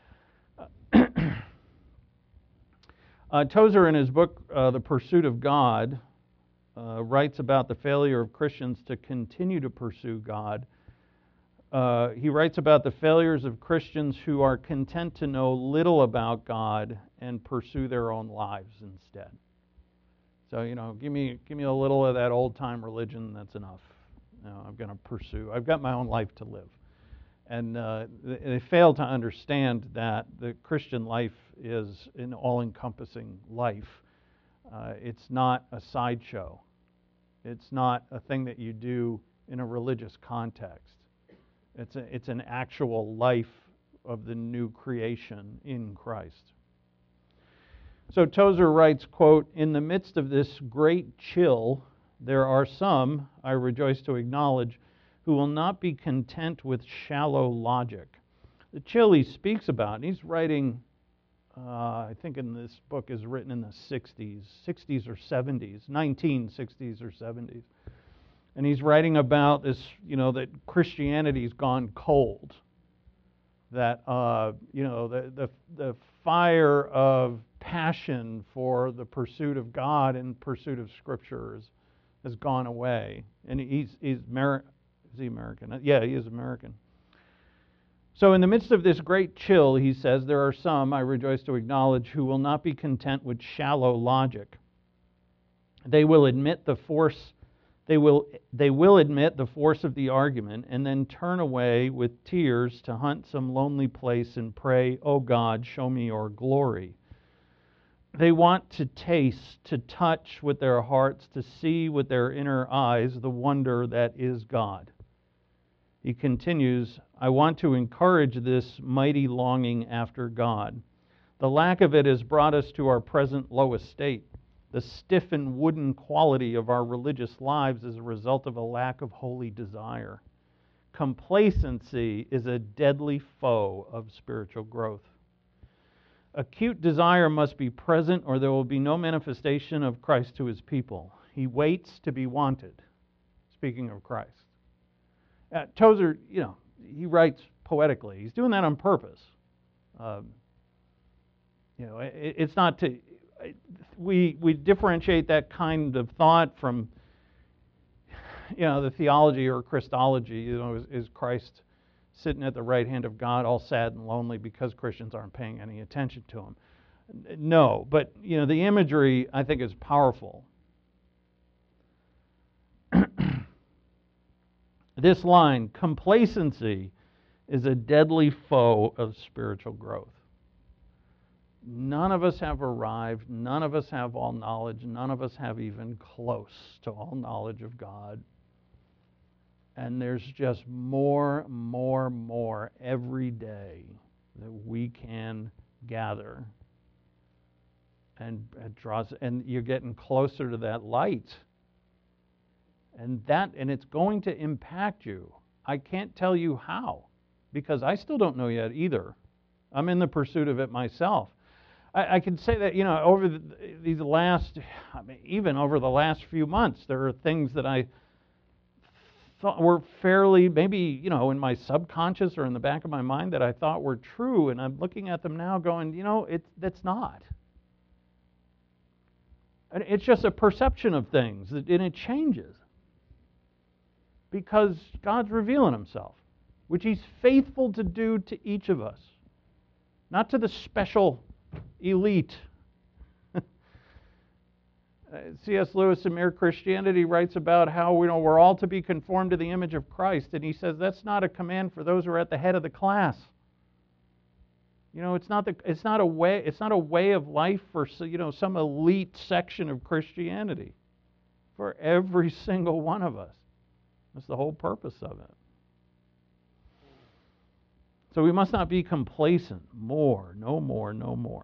Uh, Tozer, in his book, uh, The Pursuit of God, uh, writes about the failure of Christians to continue to pursue God. Uh, he writes about the failures of Christians who are content to know little about God and pursue their own lives instead. So, you know, give me give me a little of that old-time religion, that's enough. You know, I'm going to pursue. I've got my own life to live. And uh, they fail to understand that the Christian life is an all-encompassing life. Uh, it's not a sideshow. It's not a thing that you do in a religious context. It's a, it's an actual life of the new creation in Christ. So Tozer writes, quote, "In the midst of this great chill, there are some, I rejoice to acknowledge, who will not be content with shallow logic." The chill he speaks about, and he's writing, uh, I think in this book is written in the sixties, sixties or seventies, nineteen sixties or seventies. And he's writing about this, you know, that Christianity's gone cold. That, uh, you know, the, the, the fire of passion for the pursuit of God and pursuit of Scriptures has gone away. And he's, he's Mer- is he American? Yeah, he is American. So in the midst of this great chill, he says, there are some, I rejoice to acknowledge, who will not be content with shallow logic. They will admit the force They will they will admit the force of the argument and then turn away with tears to hunt some lonely place and pray, "Oh God, show me your glory." They want to taste, to touch with their hearts, to see with their inner eyes the wonder that is God. He continues, "I want to encourage this mighty longing after God. The lack of it has brought us to our present low estate. The stiff and wooden quality of our religious lives is a result of a lack of holy desire. complacency is a deadly foe of spiritual growth. Acute desire must be present, or there will be no manifestation of Christ to his people. He waits to be wanted. Speaking of Christ. Uh, Tozer, you know, he writes poetically. He's doing that on purpose. Um, you know, it, it's not to... We, we differentiate that kind of thought from, you know, the theology or Christology. You know, is, is Christ sitting at the right hand of God all sad and lonely because Christians aren't paying any attention to him? No, but, you know, the imagery, I think, is powerful. This line, complacency is a deadly foe of spiritual growth. None of us have arrived. None of us have all knowledge. None of us have even close to all knowledge of God. And there's just more, more, more every day that we can gather. And it draws, and you're getting closer to that light. And that, and it's going to impact you. I can't tell you how, because I still don't know yet either. I'm in the pursuit of it myself. I, I can say that, you know, over the, these last, I mean, even over the last few months, there are things that I thought were fairly, maybe, you know, in my subconscious or in the back of my mind that I thought were true, and I'm looking at them now going, you know, it's that's not. And it's just a perception of things, and it changes. Because God's revealing himself, which he's faithful to do to each of us. Not to the special elite. C S Lewis in Mere Christianity writes about how, you know, we're all to be conformed to the image of Christ, and he says that's not a command for those who are at the head of the class. You know, it's not the, it's not a way it's not a way of life for, you know, some elite section of Christianity. For every single one of us. That's the whole purpose of it. So we must not be complacent. More, no more, no more.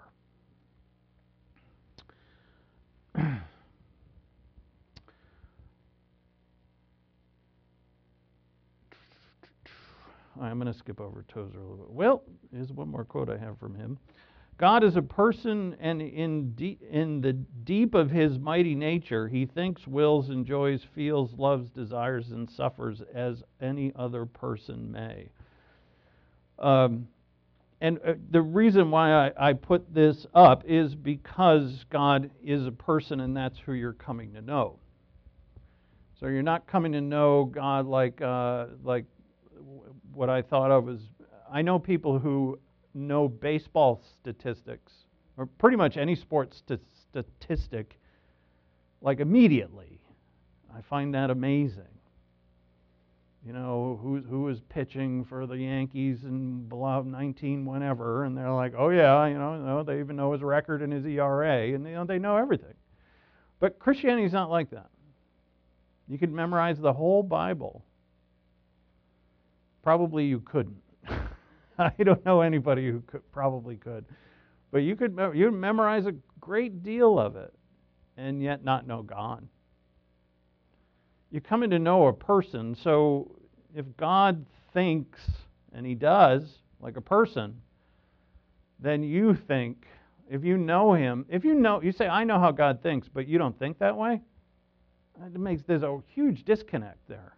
I'm going to skip over Tozer a little bit. Well, here's one more quote I have from him. God is a person, and in, de- in the deep of his mighty nature, he thinks, wills, enjoys, feels, loves, desires, and suffers as any other person may. Um, and uh, the reason why I, I put this up is because God is a person, and that's who you're coming to know. So you're not coming to know God like uh, like what I thought of as, I know people who know baseball statistics, or pretty much any sports st- statistic, like immediately. I find that amazing. You know, who who is pitching for the Yankees in nineteen whenever, and they're like, oh yeah, you know, you know, they even know his record and his E R A, and you know, they know everything. But Christianity is not like that. You could memorize the whole Bible. Probably you couldn't. I don't know anybody who could, probably could. But you could you memorize a great deal of it and yet not know God. You're coming to know a person, so if God thinks, and he does, like a person, then you think, if you know him, if you know, you say, I know how God thinks, but you don't think that way, it makes, there's a huge disconnect there.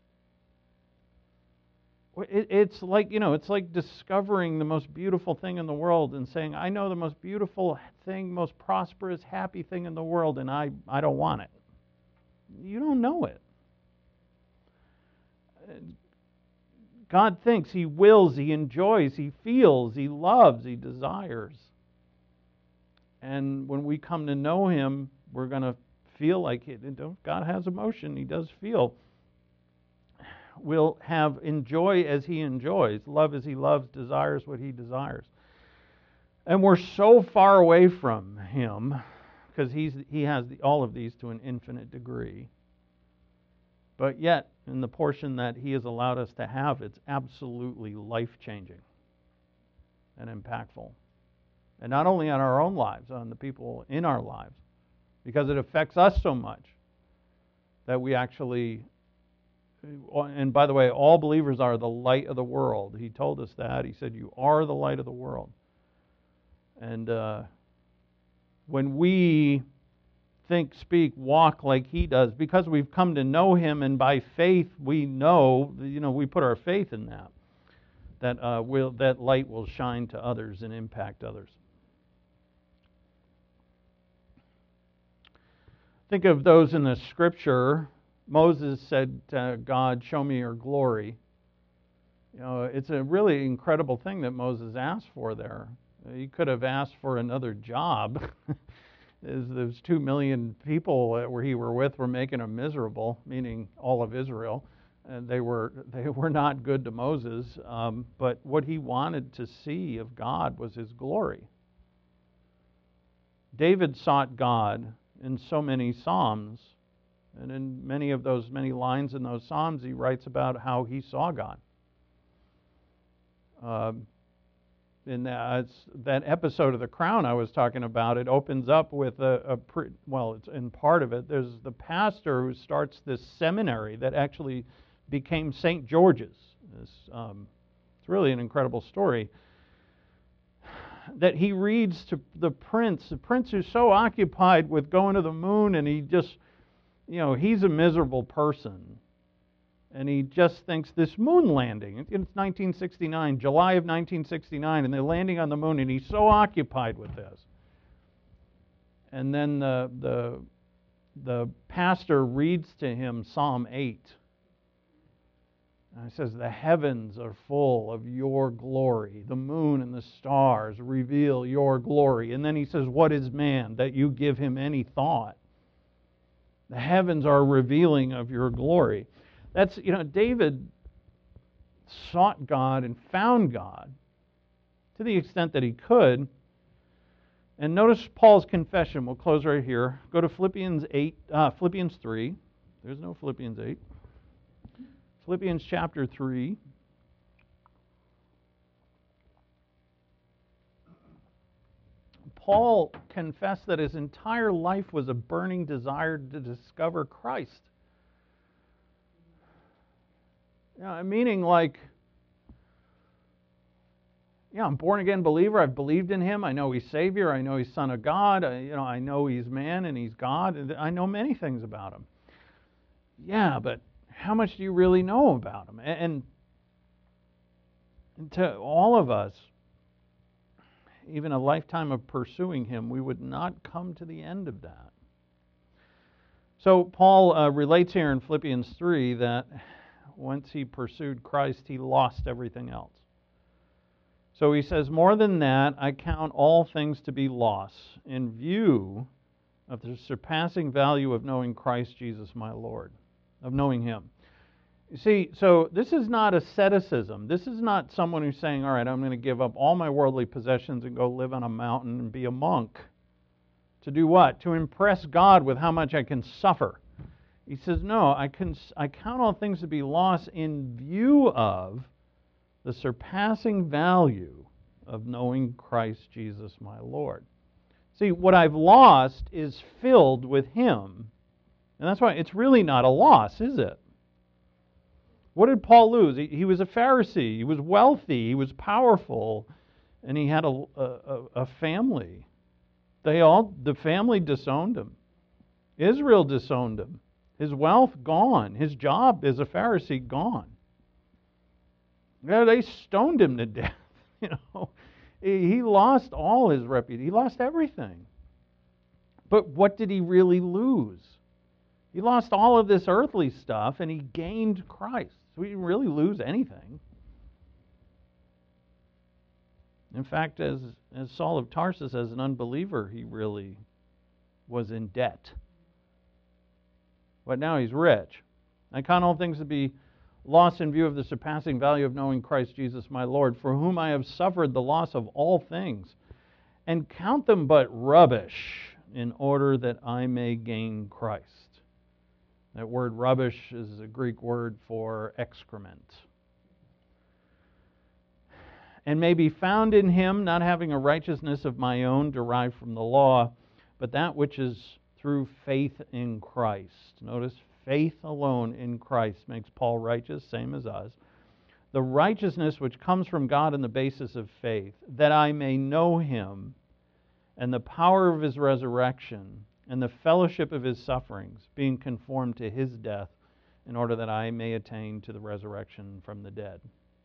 It's like, you know, it's like discovering the most beautiful thing in the world and saying, I know the most beautiful thing, most prosperous, happy thing in the world, and I, I don't want it. You don't know it. God thinks, he wills, he enjoys, he feels, he loves, he desires. And when we come to know him, we're going to feel like it. God has emotion, he does feel. Will have enjoy as he enjoys, love as he loves, desires what he desires. And we're so far away from him because he's he has the, all of these to an infinite degree. But yet, in the portion that he has allowed us to have, it's absolutely life-changing and impactful. And not only on our own lives, on the people in our lives, because it affects us so much that we actually and by the way, all believers are the light of the world. He told us that. He said, you are the light of the world. And uh, when we think, speak, walk like He does, because we've come to know Him, and by faith we know, you know, we put our faith in that, that uh, will that light will shine to others and impact others. Think of those in the Scripture. Moses said to God, show me your glory. You know, it's a really incredible thing that Moses asked for there. He could have asked for another job. Those two million people that were he were with were making him miserable, meaning all of Israel. And they were they were not good to Moses. Um, but what he wanted to see of God was His glory. David sought God in so many Psalms. And in many of those many lines in those Psalms, he writes about how he saw God. Um, in that, that episode of The Crown I was talking about, it opens up with a, a pre, well, it's in part of it, there's the pastor who starts this seminary that actually became Saint George's. This, um, it's really an incredible story. That he reads to the prince, the prince who's so occupied with going to the moon, and he just, you know, he's a miserable person. And he just thinks this moon landing, it's nineteen sixty-nine, July of nineteen sixty-nine, and they're landing on the moon, and he's so occupied with this. And then the the the pastor reads to him Psalm eight. And it says, the heavens are full of your glory. The moon and the stars reveal your glory. And then he says, what is man that you give him any thought? The heavens are revealing of your glory. That's, you know, David sought God and found God to the extent that he could. And notice Paul's confession. We'll close right here. Go to Philippians eight, uh, Philippians three. There's no Philippians eight. Philippians chapter three. Paul confessed that his entire life was a burning desire to discover Christ. You know, meaning like, yeah, I'm a born-again believer. I've believed in Him. I know He's Savior. I know He's Son of God. I, you know, I know He's man and He's God. And I know many things about Him. Yeah, but how much do you really know about Him? And, and to all of us, even a lifetime of pursuing Him, we would not come to the end of that. So Paul uh, relates here in Philippians three that once he pursued Christ, he lost everything else. So he says, more than that, I count all things to be loss in view of the surpassing value of knowing Christ Jesus my Lord, of knowing Him. You see, so this is not asceticism. This is not someone who's saying, all right, I'm going to give up all my worldly possessions and go live on a mountain and be a monk. To do what? To impress God with how much I can suffer. He says, no, I, can, I count all things to be loss in view of the surpassing value of knowing Christ Jesus my Lord. See, what I've lost is filled with Him. And that's why it's really not a loss, is it? What did Paul lose? He, he was a Pharisee. He was wealthy. He was powerful. And he had a, a, a family. They all, the family disowned him. Israel disowned him. His wealth gone. His job as a Pharisee gone. Yeah, they stoned him to death. You know, he lost all his reputation. He lost everything. But what did he really lose? He lost all of this earthly stuff, and he gained Christ. So he didn't really lose anything. In fact, as as Saul of Tarsus, as an unbeliever, he really was in debt. But now he's rich. I count all things to be lost in view of the surpassing value of knowing Christ Jesus my Lord, for whom I have suffered the loss of all things, and count them but rubbish, in order that I may gain Christ. That word rubbish is a Greek word for excrement. And may be found in Him, not having a righteousness of my own derived from the law, but that which is through faith in Christ. Notice faith alone in Christ makes Paul righteous, same as us. The righteousness which comes from God on the basis of faith, that I may know him and the power of his resurrection and the fellowship of his sufferings, being conformed to his death, in order that I may attain to the resurrection from the dead.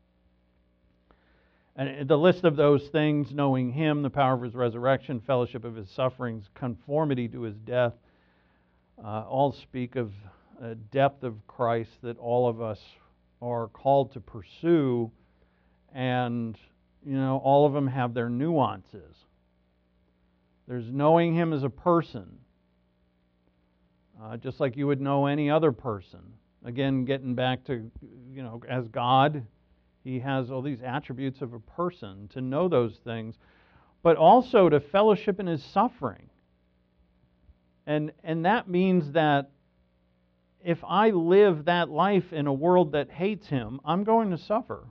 And the list of those things, knowing him, the power of his resurrection, fellowship of his sufferings, conformity to his death, uh, all speak of a depth of Christ that all of us are called to pursue, and, you know, all of them have their nuances. There's knowing him as a person, uh, just like you would know any other person. Again, getting back to, you know, as God, he has all these attributes of a person, to know those things, but also to fellowship in his suffering. And and that means that if I live that life in a world that hates him, I'm going to suffer.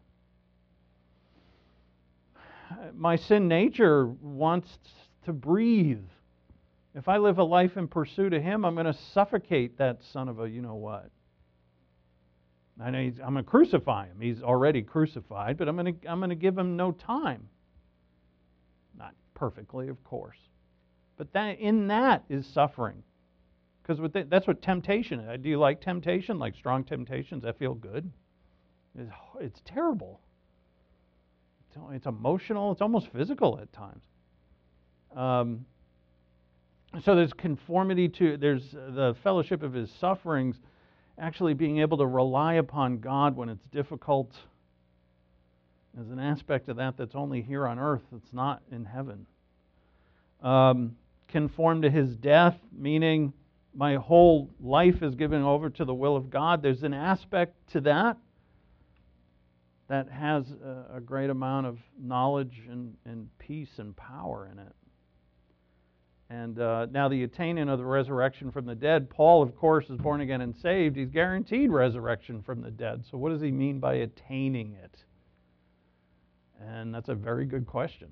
My sin nature wants to breathe. If I live a life in pursuit of him, I'm going to suffocate that son of a you-know-what. I know he's, I'm going to crucify him. He's already crucified, but I'm going to I'm going to give him no time. Not perfectly, of course, but that in that is suffering, because that's what temptation is. Do you like temptation? Like strong temptations that feel good? It's, it's terrible. It's, it's emotional. It's almost physical at times. Um, so there's conformity to there's the fellowship of his sufferings. Actually being able to rely upon God when it's difficult is an aspect of that that's only here on earth. It's not in heaven. Um, conform to his death, meaning my whole life is given over to the will of God. There's an aspect to that that has a, a great amount of knowledge and, and peace and power in it. And uh, now the attaining of the resurrection from the dead. Paul, of course, is born again and saved. He's guaranteed resurrection from the dead. So what does he mean by attaining it? And that's a very good question.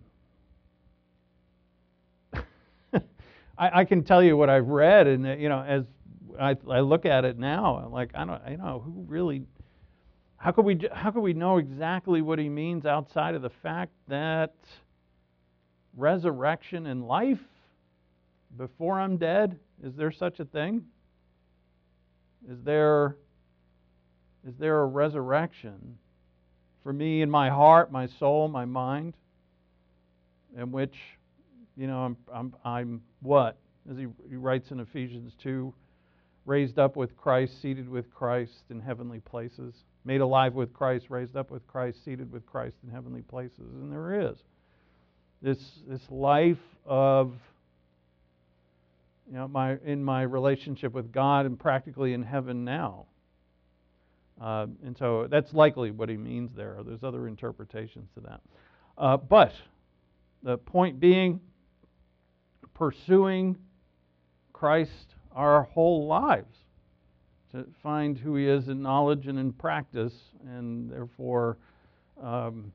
I, I can tell you what I've read, and you know, as I, I look at it now, I'm like, I don't, I know who really. How could we? How could we know exactly what he means outside of the fact that resurrection and life before I'm dead? Is there such a thing? Is there is there a resurrection for me in my heart, my soul, my mind, in which, you know, I'm I'm I'm what? As he, he writes in Ephesians two, raised up with Christ, seated with Christ in heavenly places, made alive with Christ, raised up with Christ, seated with Christ in heavenly places. And there is this this life of, you know, my in my relationship with God and practically in heaven now. Uh, and so that's likely what he means there. There's other interpretations to that. Uh, but the point being, pursuing Christ our whole lives to find who he is in knowledge and in practice, and therefore um,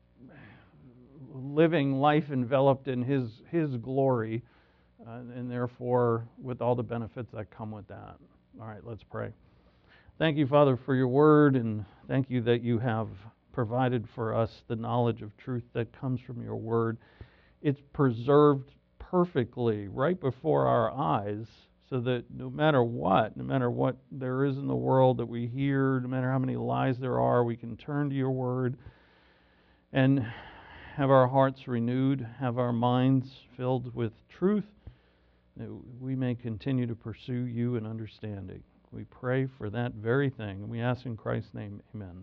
living life enveloped in his his glory. Uh, and therefore, with all the benefits that come with that. All right, let's pray. Thank you, Father, for your word, and thank you that you have provided for us the knowledge of truth that comes from your word. It's preserved perfectly right before our eyes, so that no matter what, no matter what there is in the world that we hear, no matter how many lies there are, we can turn to your word and have our hearts renewed, have our minds filled with truth, that we may continue to pursue you in understanding. We pray for that very thing, and we ask in Christ's name, amen.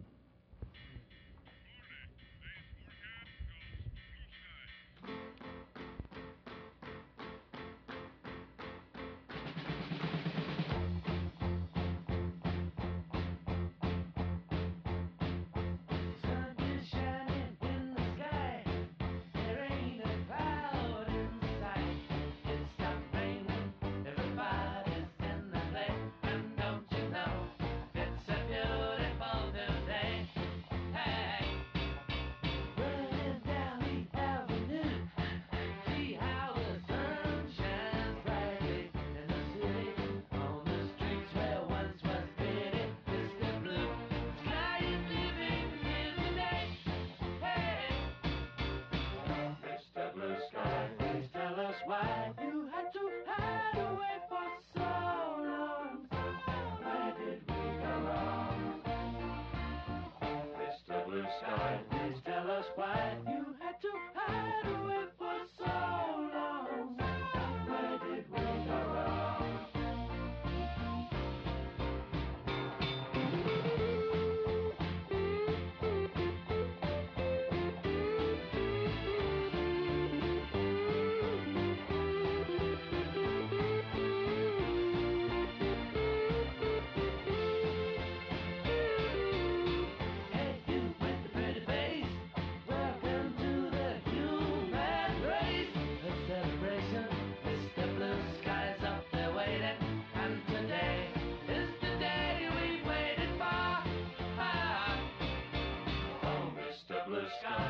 Everybody's in the place, and don't you know, it's a beautiful new day. why you had to hide away for so long. Where did we go wrong? Mister Blue Sky, please tell us why you had to hide away for so long. Where did we go wrong? Hey, you with the pretty face, welcome to the human race. A celebration, Mister Blue Sky's up there waiting, and today is the day we've waited for. Ah. Oh, Mister Blue Sky.